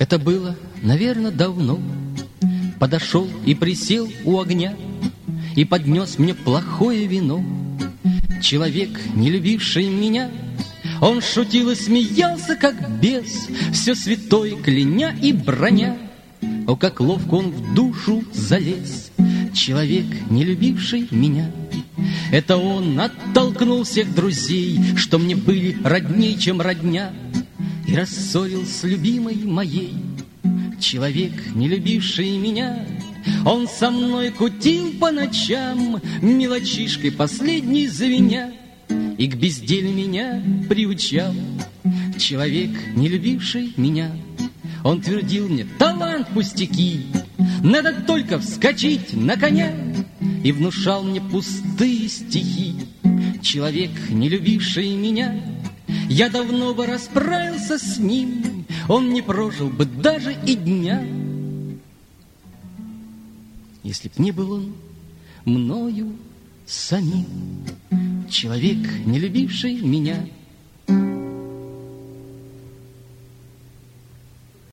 Это было, наверное, давно. Подошел и присел у огня и поднес мне плохое вино. Человек, не любивший меня, он шутил и смеялся, как бес, все святое кляня и броня. О, как ловко он в душу залез, человек, не любивший меня. Это он оттолкнул всех друзей, что мне были родней, чем родня, и рассорил с любимой моей. Человек, не любивший меня, он со мной кутил по ночам, мелочишкой последней звеня, и к безделью меня приучал. Человек, не любивший меня, он твердил мне: талант пустяки, надо только вскочить на коня, и внушал мне пустые стихи. Человек, не любивший меня, я давно бы расправился с ним, он не прожил бы даже и дня, если б не был он мною самим. Человек, не любивший меня,